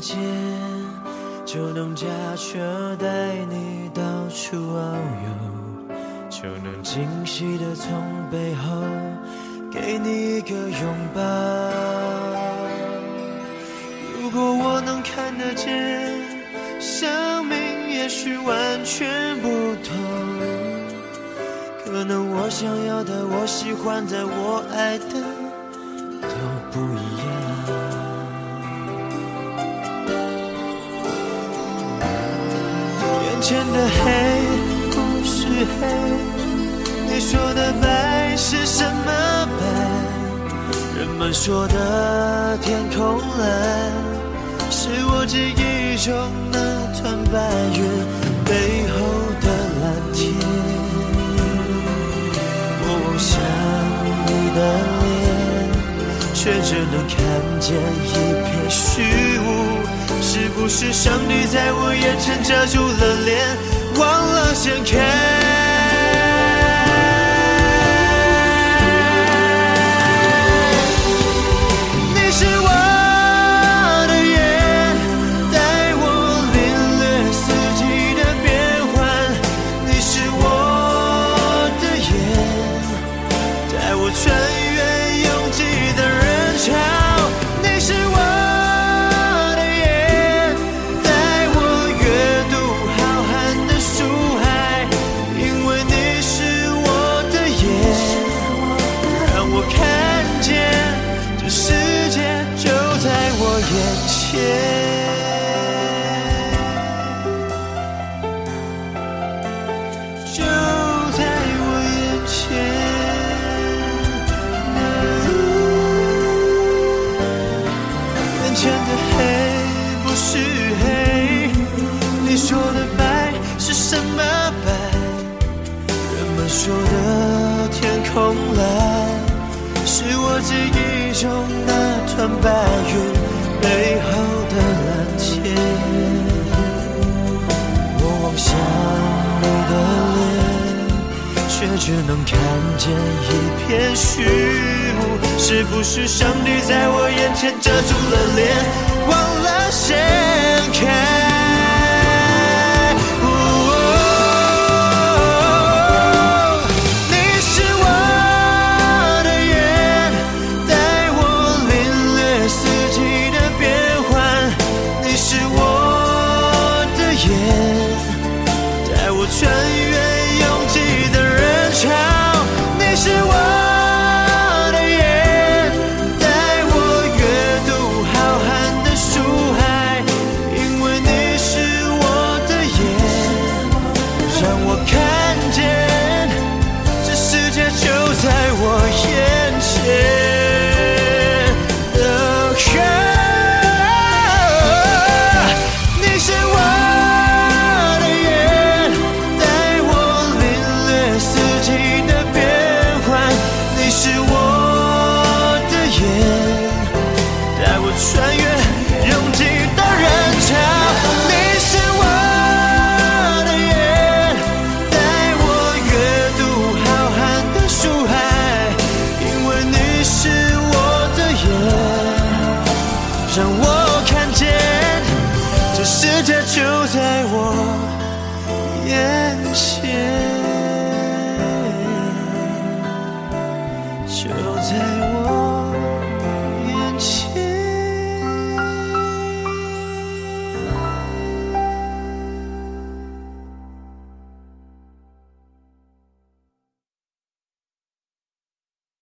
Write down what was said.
间，就能驾车带你到处遨游，就能惊喜地从背后给你一个拥抱。如果我能看得见，生命也许完全不同，可能我想要的，我喜欢的，我爱的都不一样。眼前的黑不是黑，你说的白是什么白？人们说的天空蓝，是我记忆中那团白云背后的蓝天。我望向你的脸，却只能看见一片虚无。是不是上帝在我眼前遮住了脸，忘了掀开？说的天空蓝，是我记忆中那团白云背后的蓝天。我望向你的脸，却只能看见一片虚无。是不是上帝在我眼前遮住了脸，忘了掀开？穿越拥挤的人潮，你是我的眼，带我阅读浩瀚的书海，因为你是我的眼，让我看见这世界就在我眼前。穿越拥挤的人潮，你是我的眼，带我阅读浩瀚的书海，因为你是我的眼，让我看见这世界就在我眼前。